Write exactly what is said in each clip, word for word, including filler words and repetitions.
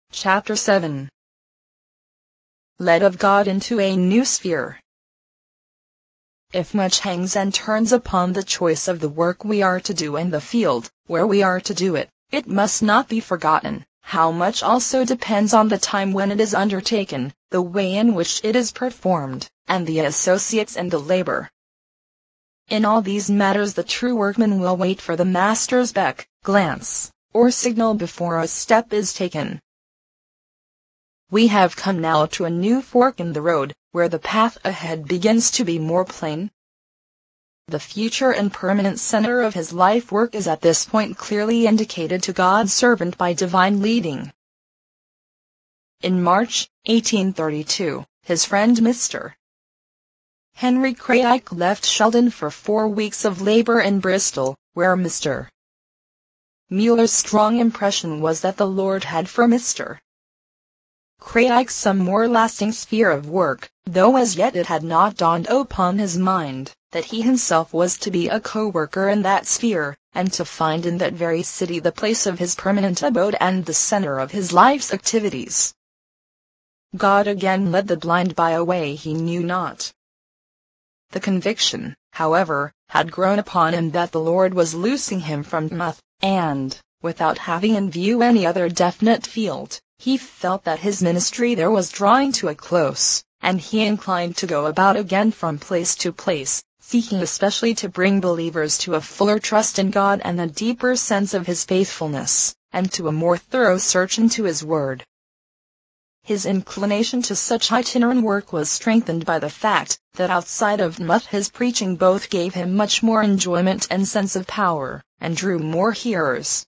Chapter seven. Led of God into a new sphere. If much hangs and turns upon the choice of the work we are to do and the field where we are to do it, it must not be forgotten how much also depends on the time when it is undertaken, the way in which it is performed, and the associates and the labor. In all these matters the true workman will wait for the master's beck, glance, or signal before a step is taken. We have come now to a new fork in the road, where the path ahead begins to be more plain. The future and permanent center of his life work is at this point clearly indicated to God's servant by divine leading. In March, eighteen thirty-two, his friend Mister Henry Craik left Sheldon for four weeks of labor in Bristol, where Mister Muller's strong impression was that the Lord had for Mister Craik some more lasting sphere of work, though as yet it had not dawned upon his mind that he himself was to be a co-worker in that sphere, and to find in that very city the place of his permanent abode and the center of his life's activities. God again led the blind by a way he knew not. The conviction, however, had grown upon him that the Lord was loosing him from Muth, and, without having in view any other definite field, he felt that his ministry there was drawing to a close, and he inclined to go about again from place to place, seeking especially to bring believers to a fuller trust in God and a deeper sense of his faithfulness, and to a more thorough search into his word. His inclination to such itinerant work was strengthened by the fact that outside of Muth his preaching both gave him much more enjoyment and sense of power, and drew more hearers.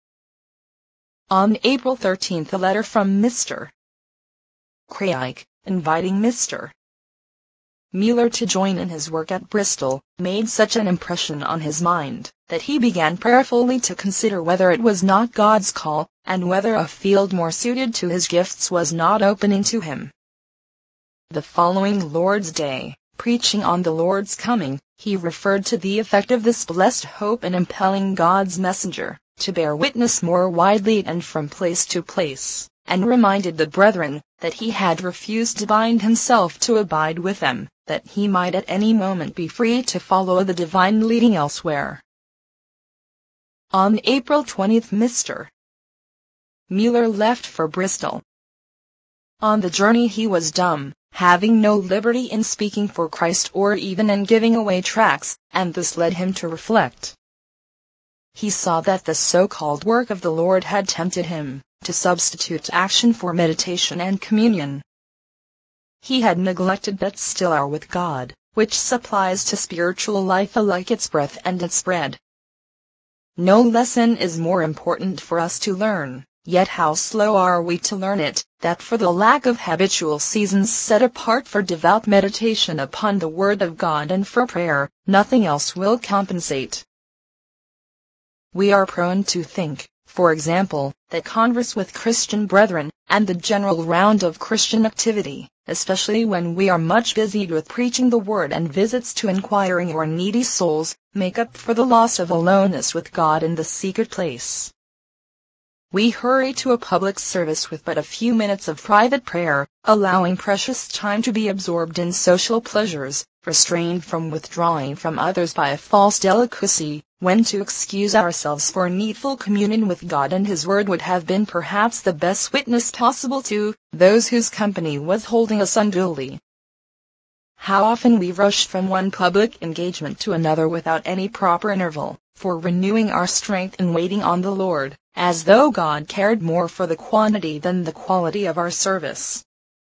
On April thirteenth a letter from Mister Craik, inviting Mister Muller to join in his work at Bristol, made such an impression on his mind, that he began prayerfully to consider whether it was not God's call, and whether a field more suited to his gifts was not opening to him. The following Lord's Day, preaching on the Lord's coming, he referred to the effect of this blessed hope in impelling God's messenger to bear witness more widely and from place to place, and reminded the brethren that he had refused to bind himself to abide with them, that he might at any moment be free to follow the divine leading elsewhere. On April twentieth Mister Muller left for Bristol. On the journey he was dumb, having no liberty in speaking for Christ or even in giving away tracts, and this led him to reflect. He saw that the so-called work of the Lord had tempted him to substitute action for meditation and communion. He had neglected that still hour with God, which supplies to spiritual life alike its breath and its bread. No lesson is more important for us to learn, yet how slow are we to learn it, that for the lack of habitual seasons set apart for devout meditation upon the Word of God and for prayer, nothing else will compensate. We are prone to think, for example, that converse with Christian brethren, and the general round of Christian activity, especially when we are much busied with preaching the word and visits to inquiring or needy souls, make up for the loss of aloneness with God in the secret place. We hurry to a public service with but a few minutes of private prayer, allowing precious time to be absorbed in social pleasures, restrained from withdrawing from others by a false delicacy, when to excuse ourselves for needful communion with God and His Word would have been perhaps the best witness possible to those whose company was holding us unduly. How often we rush from one public engagement to another without any proper interval for renewing our strength in waiting on the Lord, as though God cared more for the quantity than the quality of our service.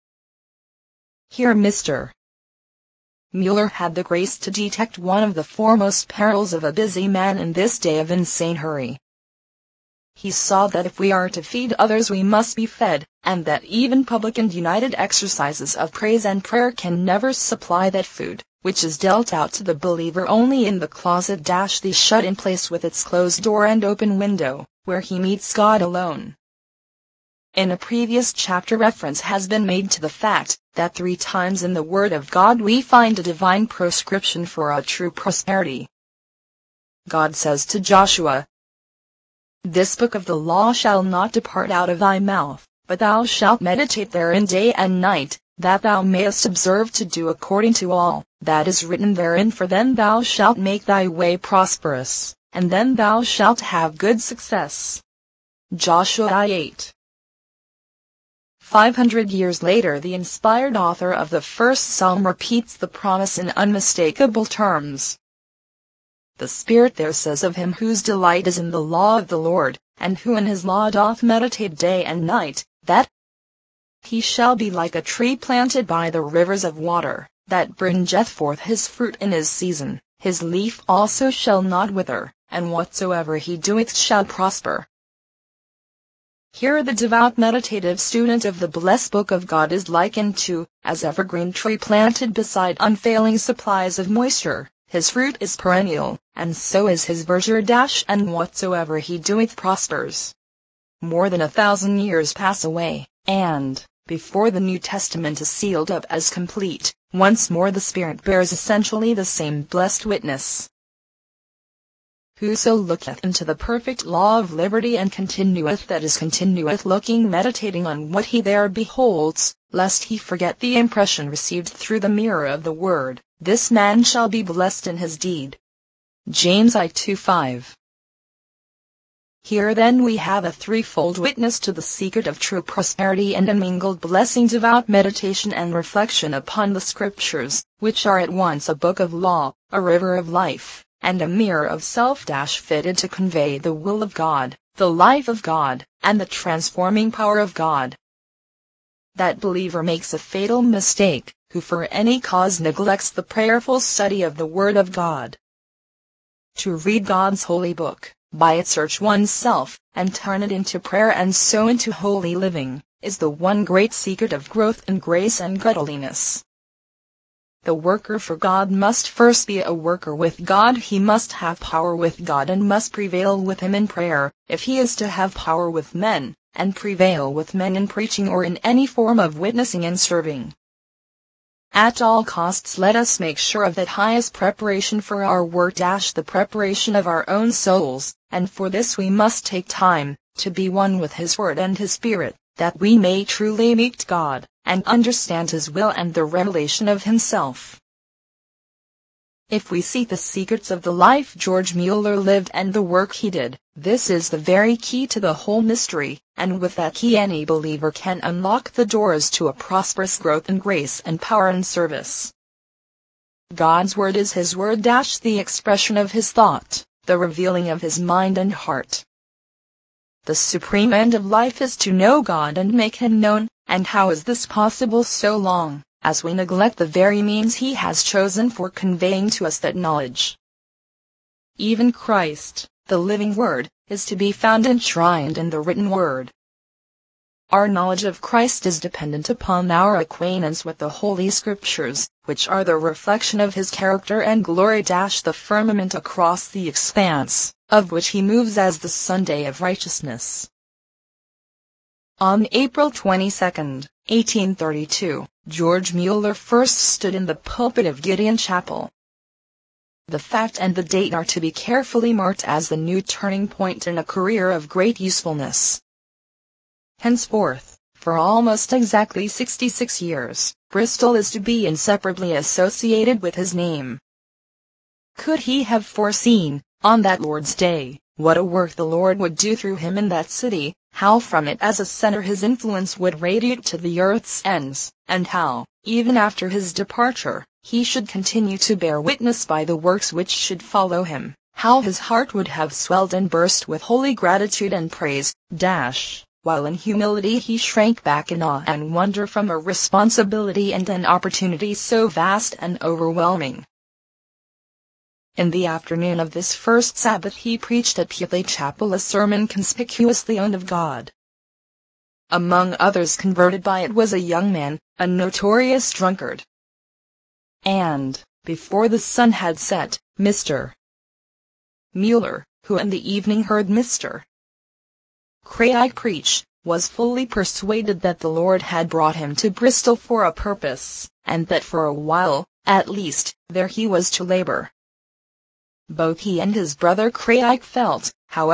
Here Mister Muller had the grace to detect one of the foremost perils of a busy man in this day of insane hurry. He saw that if we are to feed others we must be fed, and that even public and united exercises of praise and prayer can never supply that food, which is dealt out to the believer only in the closet dash the shut-in place with its closed door and open window, where he meets God alone. In a previous chapter reference has been made to the fact that three times in the Word of God we find a divine prescription for a true prosperity. God says to Joshua, "This book of the law shall not depart out of thy mouth, but thou shalt meditate therein day and night, that thou mayest observe to do according to all that is written therein, for then thou shalt make thy way prosperous, and then thou shalt have good success. Joshua eight. Five hundred years later, the inspired author of the first psalm repeats the promise in unmistakable terms. The Spirit there says of him whose delight is in the law of the Lord, and who in his law doth meditate day and night, that he shall be like a tree planted by the rivers of water, that bringeth forth his fruit in his season, his leaf also shall not wither, and whatsoever he doeth shall prosper. Here the devout meditative student of the blessed book of God is likened to, as evergreen tree planted beside unfailing supplies of moisture. His fruit is perennial, and so is his verdure dash, and whatsoever he doeth prospers. More than a thousand years pass away, and, before the New Testament is sealed up as complete, once more the Spirit bears essentially the same blessed witness. Whoso looketh into the perfect law of liberty and continueth, that is, continueth looking, meditating on what he there beholds, lest he forget the impression received through the mirror of the word, this man shall be blessed in his deed. James I two five. Here then we have a threefold witness to the secret of true prosperity and unmingled blessing: devout meditation and reflection upon the Scriptures, which are at once a book of law, a river of life, and a mirror of self, fitted to convey the will of God, the life of God, and the transforming power of God. That believer makes a fatal mistake, who for any cause neglects the prayerful study of the Word of God. To read God's holy book, by it search oneself, and turn it into prayer and so into holy living, is the one great secret of growth in grace and godliness. The worker for God must first be a worker with God. He must have power with God and must prevail with Him in prayer, if he is to have power with men, and prevail with men in preaching or in any form of witnessing and serving. At all costs let us make sure of that highest preparation for our work, the preparation of our own souls, and for this we must take time, to be one with His Word and His Spirit, that we may truly meet God, and understand His will and the revelation of Himself. If we seek the secrets of the life George Mueller lived and the work he did, this is the very key to the whole mystery, and with that key any believer can unlock the doors to a prosperous growth in grace and power and service. God's Word is His Word, the expression of His thought, the revealing of His mind and heart. The supreme end of life is to know God and make Him known, and how is this possible so long as we neglect the very means He has chosen for conveying to us that knowledge? Even Christ, the living Word, is to be found enshrined in the written Word. Our knowledge of Christ is dependent upon our acquaintance with the Holy Scriptures, which are the reflection of His character and glory, the firmament across the expanse of which He moves as the Sunday of righteousness. On April twenty-second, eighteen thirty-two, George Mueller first stood in the pulpit of Gideon Chapel. The fact and the date are to be carefully marked as the new turning point in a career of great usefulness. Henceforth, for almost exactly sixty-six years, Bristol is to be inseparably associated with his name. Could he have foreseen, on that Lord's Day, what a work the Lord would do through him in that city, how from it as a center his influence would radiate to the earth's ends, and how, even after his departure, he should continue to bear witness by the works which should follow him, how his heart would have swelled and burst with holy gratitude and praise, dash, while in humility he shrank back in awe and wonder from a responsibility and an opportunity so vast and overwhelming. In the afternoon of this first Sabbath he preached at Putley Chapel a sermon conspicuously owned of God. Among others converted by it was a young man, a notorious drunkard. And, before the sun had set, Mister Mueller, who in the evening heard Mister Craig preach, was fully persuaded that the Lord had brought him to Bristol for a purpose, and that for a while, at least, there he was to labor. Both he and his brother Craig felt, however,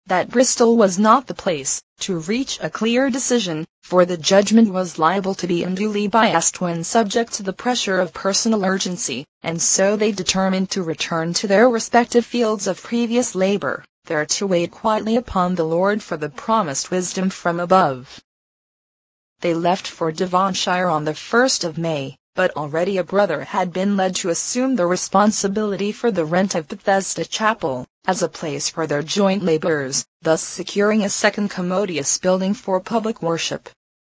that Bristol was not the place to reach a clear decision, for the judgment was liable to be unduly biased when subject to the pressure of personal urgency, and so they determined to return to their respective fields of previous labor, there to wait quietly upon the Lord for the promised wisdom from above. They left for Devonshire on the first of May, but already a brother had been led to assume the responsibility for the rent of Bethesda Chapel, as a place for their joint labors, thus securing a second commodious building for public worship.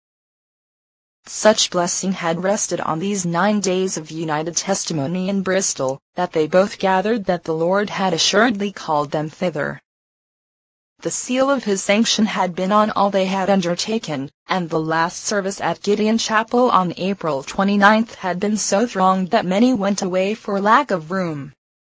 Such blessing had rested on these nine days of united testimony in Bristol, that they both gathered that the Lord had assuredly called them thither. The seal of his sanction had been on all they had undertaken, and the last service at Gideon Chapel on April twenty-ninth had been so thronged that many went away for lack of room.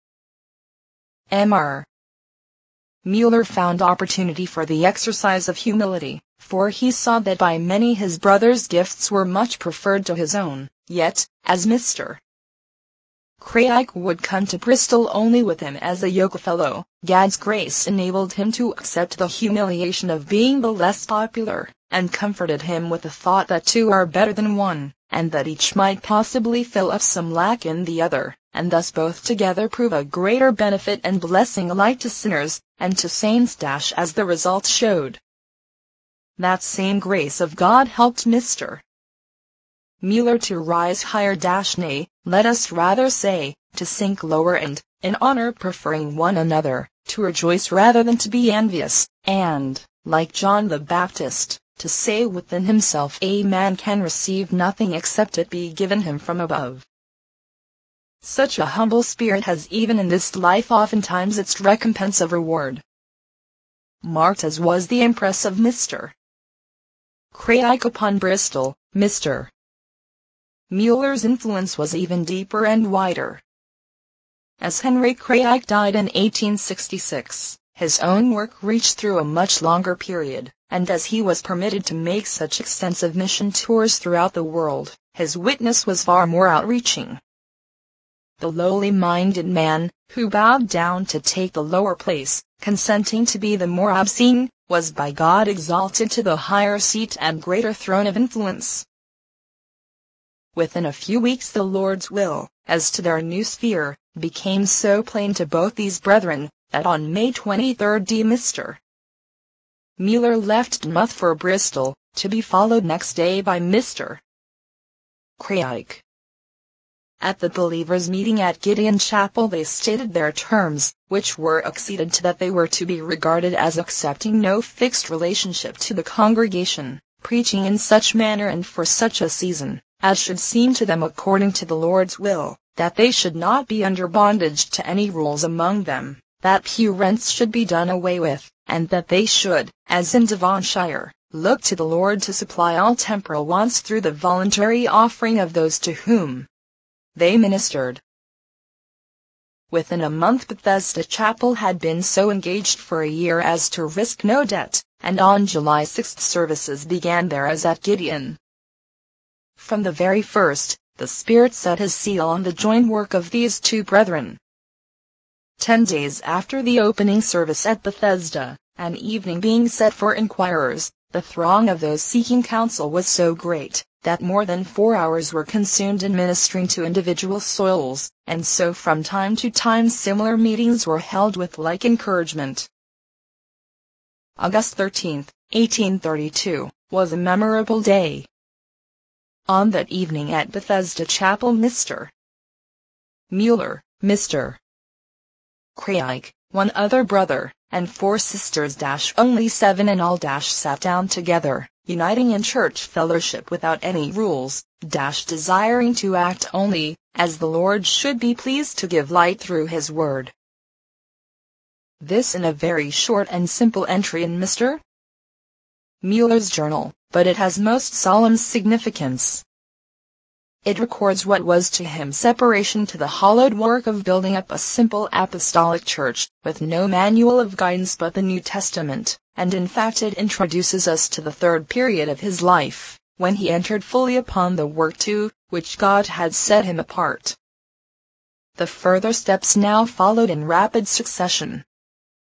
Mister Mueller found opportunity for the exercise of humility, for he saw that by many his brother's gifts were much preferred to his own, yet, as Mister Craik would come to Bristol only with him as a yokefellow, Gad's grace enabled him to accept the humiliation of being the less popular, and comforted him with the thought that two are better than one, and that each might possibly fill up some lack in the other, and thus both together prove a greater benefit and blessing alike to sinners and to saints. As the result showed, that same grace of God helped Mister Mueller to rise higher, nay, let us rather say, to sink lower, and, in honor preferring one another, to rejoice rather than to be envious, and, like John the Baptist, to say within himself, a man can receive nothing except it be given him from above. Such a humble spirit has even in this life oftentimes its recompense of reward. Marked as was the impress of Mister Craik upon Bristol, Mister Mueller's influence was even deeper and wider. As Henry Craik died in eighteen sixty-six, his own work reached through a much longer period, and as he was permitted to make such extensive mission tours throughout the world, his witness was far more outreaching. The lowly-minded man, who bowed down to take the lower place, consenting to be the more obscene, was by God exalted to the higher seat and greater throne of influence. Within a few weeks the Lord's will, as to their new sphere, became so plain to both these brethren, that on May twenty-third Mister Mueller left Monmouth for Bristol, to be followed next day by Mister Craik. At the believers' meeting at Gideon Chapel they stated their terms, which were acceded to, that they were to be regarded as accepting no fixed relationship to the congregation, preaching in such manner and for such a season, as should seem to them according to the Lord's will, that they should not be under bondage to any rules among them, that pew rents should be done away with, and that they should, as in Devonshire, look to the Lord to supply all temporal wants through the voluntary offering of those to whom they ministered. Within a month Bethesda Chapel had been so engaged for a year as to risk no debt, and on July sixth services began there as at Gideon. From the very first, the Spirit set his seal on the joint work of these two brethren. Ten days after the opening service at Bethesda, an evening being set for inquirers, the throng of those seeking counsel was so great, that more than four hours were consumed in ministering to individual souls, and so from time to time similar meetings were held with like encouragement. August thirteenth, eighteen thirty-two, was a memorable day. On that evening at Bethesda Chapel Mister Mueller, Mister Craik, one other brother, and four sisters only seven in all sat down together, uniting in church fellowship without any rules, desiring to act only, as the Lord should be pleased to give light through his word. This in a very short and simple entry in Mister Mueller's journal, but it has most solemn significance. It records what was to him separation to the hallowed work of building up a simple apostolic church, with no manual of guidance but the New Testament, and in fact it introduces us to the third period of his life, when he entered fully upon the work to which God had set him apart. The further steps now followed in rapid succession.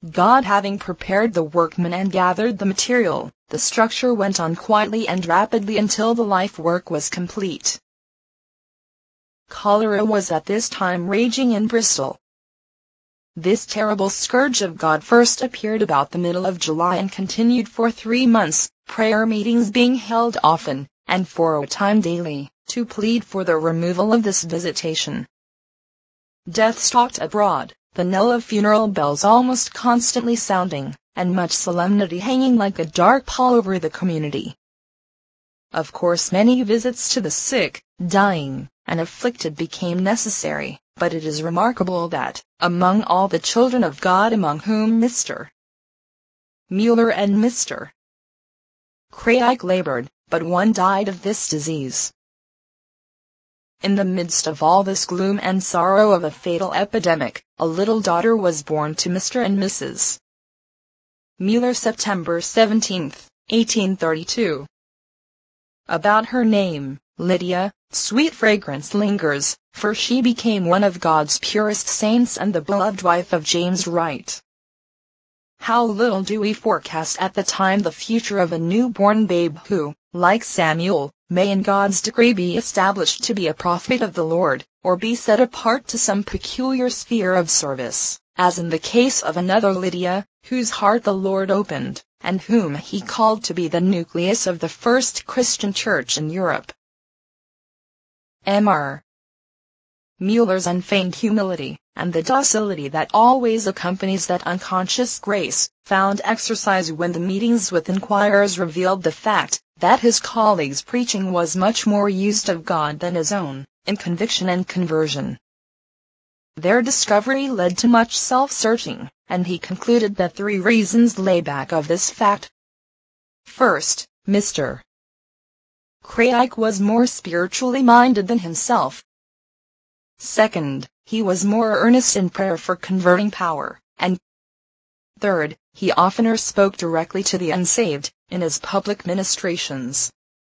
God having prepared the workmen and gathered the material, the structure went on quietly and rapidly until the life work was complete. Cholera was at this time raging in Bristol. This terrible scourge of God first appeared about the middle of July and continued for three months, prayer meetings being held often, and for a time daily, to plead for the removal of this visitation. Death stalked abroad, the knell of funeral bells almost constantly sounding, and much solemnity hanging like a dark pall over the community. Of course many visits to the sick, dying, and afflicted became necessary, but it is remarkable that, among all the children of God among whom Mister Mueller and Mister Craik labored, but one died of this disease. In the midst of all this gloom and sorrow of a fatal epidemic, a little daughter was born to Mister and Missus Mueller September seventeenth, eighteen thirty-two. About her name, Lydia, sweet fragrance lingers, for she became one of God's purest saints and the beloved wife of James Wright. How little do we forecast at the time the future of a newborn babe who, like Samuel, may in God's decree be established to be a prophet of the Lord, or be set apart to some peculiar sphere of service, as in the case of another Lydia, whose heart the Lord opened, and whom he called to be the nucleus of the first Christian church in Europe. M R Mueller's unfeigned humility, and the docility that always accompanies that unconscious grace, found exercise when the meetings with inquirers revealed the fact that his colleagues' preaching was much more used of God than his own, in conviction and conversion. Their discovery led to much self-searching, and he concluded that three reasons lay back of this fact. First, Mister Craik was more spiritually minded than himself. Second, he was more earnest in prayer for converting power, and third, he oftener spoke directly to the unsaved, in his public ministrations.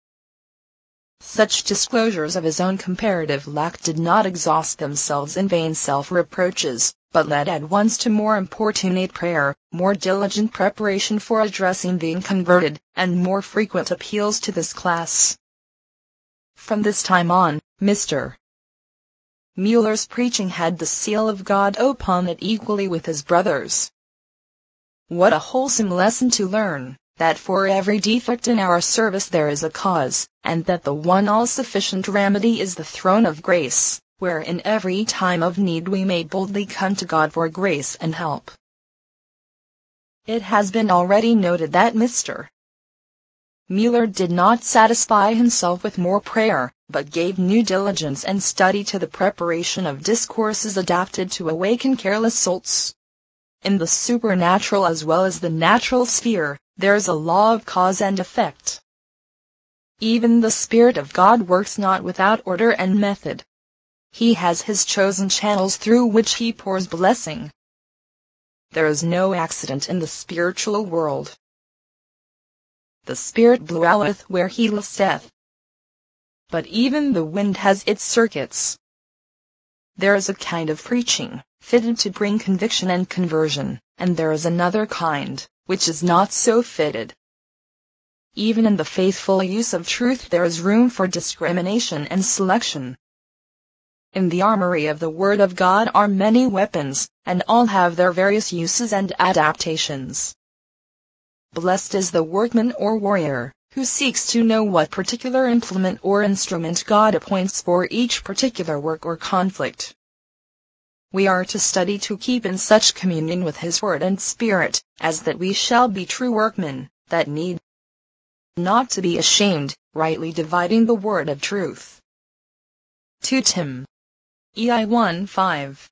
Such disclosures of his own comparative lack did not exhaust themselves in vain self-reproaches, but led at once to more importunate prayer, more diligent preparation for addressing the unconverted, and more frequent appeals to this class. From this time on, Mister Mueller's preaching had the seal of God upon it equally with his brother's. What a wholesome lesson to learn, that for every defect in our service there is a cause, and that the one all-sufficient remedy is the throne of grace, where in every time of need we may boldly come to God for grace and help. It has been already noted that Mister Mueller did not satisfy himself with more prayer, but gave new diligence and study to the preparation of discourses adapted to awaken careless souls. In the supernatural as well as the natural sphere, there is a law of cause and effect. Even the Spirit of God works not without order and method. He has his chosen channels through which he pours blessing. There is no accident in the spiritual world. The Spirit bloweth where he listeth. But even the wind has its circuits. There is a kind of preaching, fitted to bring conviction and conversion, and there is another kind, which is not so fitted. Even in the faithful use of truth there is room for discrimination and selection. In the armory of the Word of God are many weapons, and all have their various uses and adaptations. Blessed is the workman or warrior, who seeks to know what particular implement or instrument God appoints for each particular work or conflict. We are to study to keep in such communion with His Word and Spirit, as that we shall be true workmen, that need not to be ashamed, rightly dividing the word of truth. Second Timothy one five.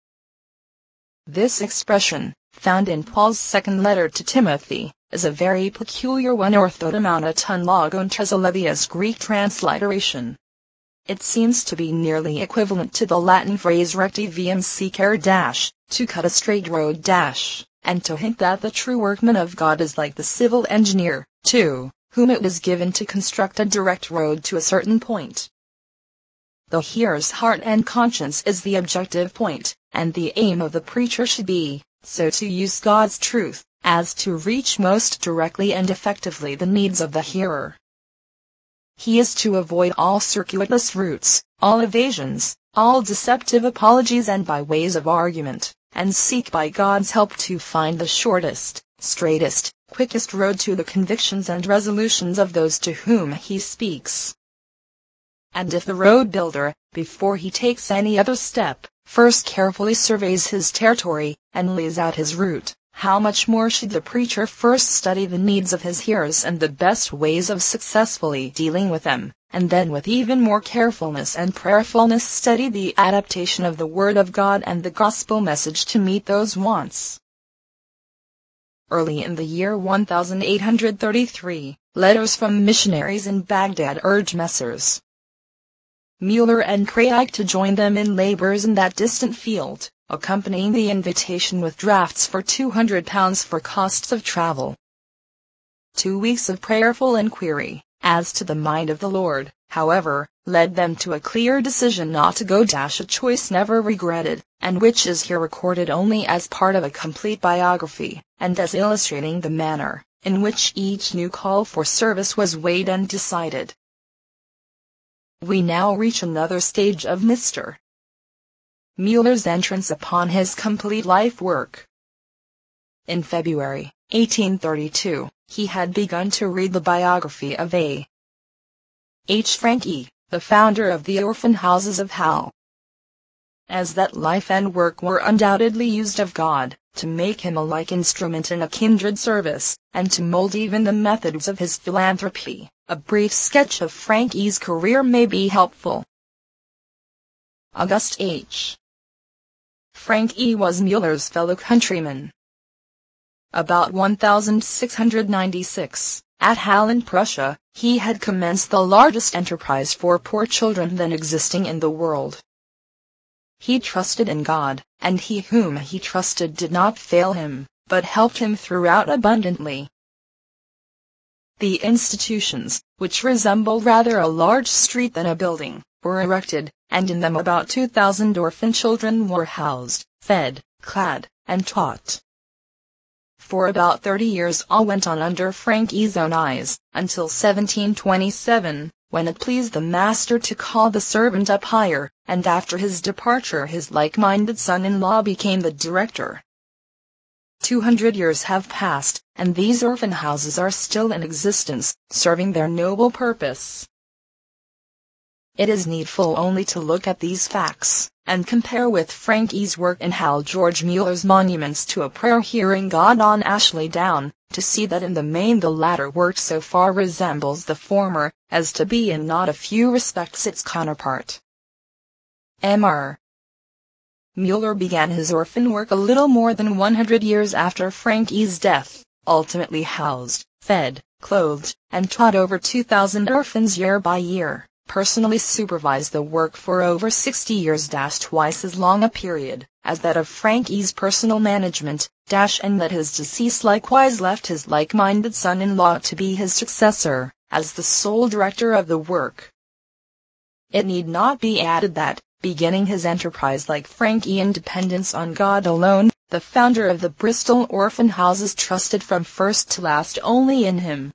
This expression, found in Paul's second letter to Timothy, is a very peculiar one, orthodomanaton logon tresalevius Greek transliteration. It seems to be nearly equivalent to the Latin phrase recti viam secere dash, to cut a straight road dash, and to hint that the true workman of God is like the civil engineer, to whom it is given to construct a direct road to a certain point. The hearer's heart and conscience is the objective point, and the aim of the preacher should be, so to use God's truth, as to reach most directly and effectively the needs of the hearer. He is to avoid all circuitous routes, all evasions, all deceptive apologies and by ways of argument, and seek by God's help to find the shortest, straightest, quickest road to the convictions and resolutions of those to whom he speaks. And if the road builder, before he takes any other step, first carefully surveys his territory, and lays out his route, how much more should the preacher first study the needs of his hearers and the best ways of successfully dealing with them, and then with even more carefulness and prayerfulness study the adaptation of the Word of God and the gospel message to meet those wants. Early in the year eighteen thirty-three, letters from missionaries in Baghdad urged Messrs. Mueller and Craig to join them in labors in that distant field, accompanying the invitation with drafts for two hundred pounds for costs of travel. Two weeks of prayerful inquiry, as to the mind of the Lord, however, led them to a clear decision not to go. A choice never regretted, and which is here recorded only as part of a complete biography, and as illustrating the manner in which each new call for service was weighed and decided. We now reach another stage of Mister Mueller's entrance upon his complete life work. In February eighteen thirty-two, he had begun to read the biography of A. H. Franke, the founder of the orphan houses of Hull. As that life and work were undoubtedly used of God, to make him a like instrument in a kindred service, and to mold even the methods of his philanthropy, a brief sketch of Franke's career may be helpful. August H. Franke was Mueller's fellow countryman. About sixteen ninety-six, at Halle in Prussia, he had commenced the largest enterprise for poor children then existing in the world. He trusted in God, and he whom he trusted did not fail him, but helped him throughout abundantly. The institutions, which resemble rather a large street than a building, were erected, and in them about two thousand orphan children were housed, fed, clad, and taught. For about thirty years all went on under Franke's own eyes, until seventeen twenty-seven, when it pleased the master to call the servant up higher, and after his departure his like-minded son-in-law became the director. Two hundred years have passed, and these orphan houses are still in existence, serving their noble purpose. It is needful only to look at these facts, and compare with Franke's work in Hull George Mueller's Monuments to a Prayer Hearing God on Ashley Down, to see that in the main the latter work so far resembles the former, as to be in not a few respects its counterpart. M R Mueller began his orphan work a little more than one hundred years after Franke's death, ultimately housed, fed, clothed, and taught over two thousand orphans year by year, personally supervised the work for over sixty years, twice as long a period as that of Franke's personal management, and that his decease likewise left his like-minded son-in-law to be his successor, as the sole director of the work. It need not be added that, beginning his enterprise like Franke in dependence on God alone, the founder of the Bristol orphan houses trusted from first to last only in him.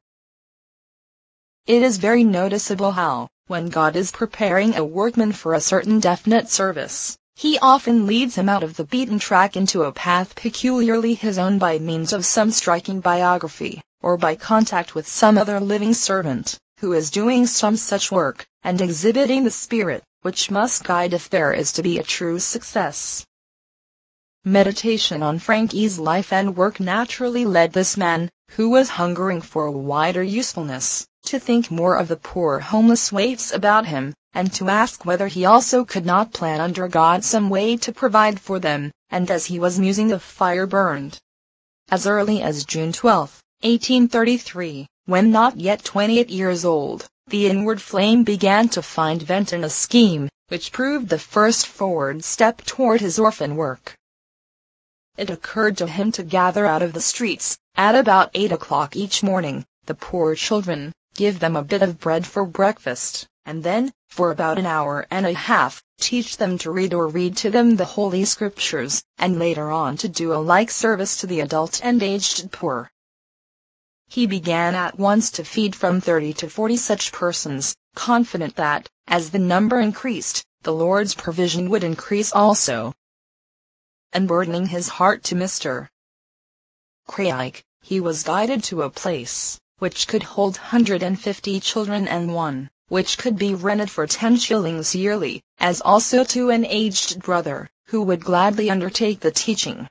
It is very noticeable how, when God is preparing a workman for a certain definite service, he often leads him out of the beaten track into a path peculiarly his own by means of some striking biography, or by contact with some other living servant, who is doing some such work, and exhibiting the spirit which must guide if there is to be a true success. Meditation on Franke's life and work naturally led this man, who was hungering for a wider usefulness, to think more of the poor homeless waifs about him, and to ask whether he also could not plan under God some way to provide for them, and as he was musing the fire burned. As early as June twelfth, eighteen thirty-three, when not yet twenty-eight years old, the inward flame began to find vent in a scheme, which proved the first forward step toward his orphan work. It occurred to him to gather out of the streets, at about eight o'clock each morning, the poor children, give them a bit of bread for breakfast, and then, for about an hour and a half, teach them to read or read to them the Holy Scriptures, and later on to do a like service to the adult and aged poor. He began at once to feed from thirty to forty such persons, confident that, as the number increased, the Lord's provision would increase also. Unburdening his heart to Mister Craig, he was guided to a place which could hold one hundred fifty children and one which could be rented for ten shillings yearly, as also to an aged brother, who would gladly undertake the teaching.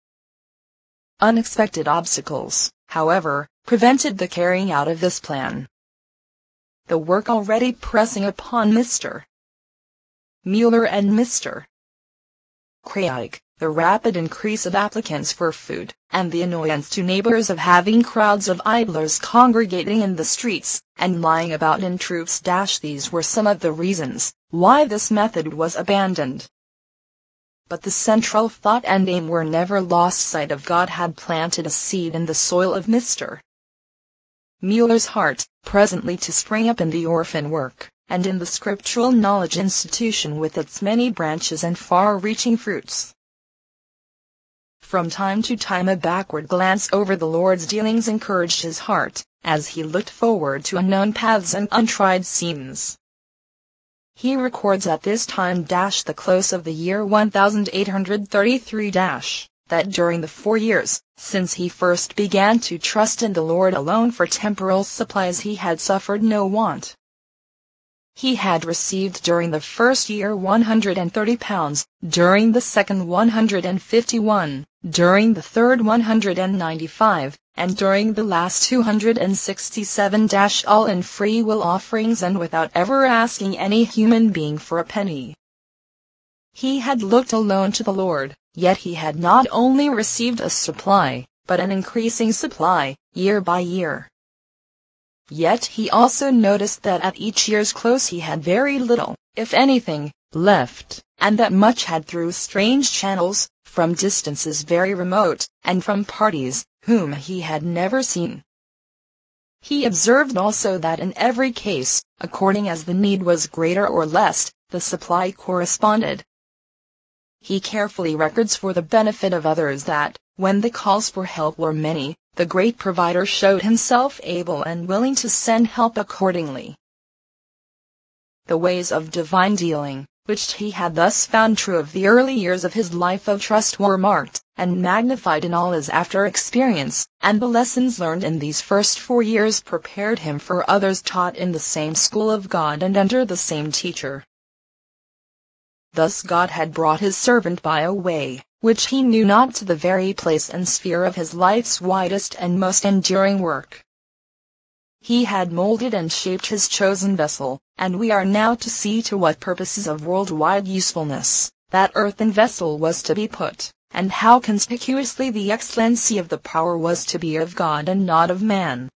Unexpected obstacles, however, prevented the carrying out of this plan. The work already pressing upon Mister Mueller and Mister Craig, the rapid increase of applicants for food, and the annoyance to neighbors of having crowds of idlers congregating in the streets, and lying about in troops. These were some of the reasons why this method was abandoned. But the central thought and aim were never lost sight of. God had planted a seed in the soil of Mister Mueller's heart, presently to spring up in the orphan work, and in the scriptural knowledge institution with its many branches and far-reaching fruits. From time to time a backward glance over the Lord's dealings encouraged his heart, as he looked forward to unknown paths and untried scenes. He records at this time the close of the year eighteen thirty-three that during the four years, since he first began to trust in the Lord alone for temporal supplies, he had suffered no want. He had received during the first year one hundred thirty pounds, during the second one hundred fifty-one, during the third one hundred ninety-five, and during the last two hundred sixty-seven, all in free will offerings and without ever asking any human being for a penny. He had looked alone to the Lord, yet he had not only received a supply, but an increasing supply, year by year. Yet he also noticed that at each year's close he had very little, if anything, left, and that much had through strange channels, from distances very remote, and from parties whom he had never seen. He observed also that in every case, according as the need was greater or less, the supply corresponded. He carefully records for the benefit of others that, when the calls for help were many, the great provider showed himself able and willing to send help accordingly. The ways of divine dealing, which he had thus found true of the early years of his life of trust, were marked and magnified in all his after experience, and the lessons learned in these first four years prepared him for others taught in the same school of God and under the same teacher. Thus God had brought his servant by a way which he knew not to the very place and sphere of his life's widest and most enduring work. He had molded and shaped his chosen vessel, and we are now to see to what purposes of worldwide usefulness that earthen vessel was to be put, and how conspicuously the excellency of the power was to be of God and not of man.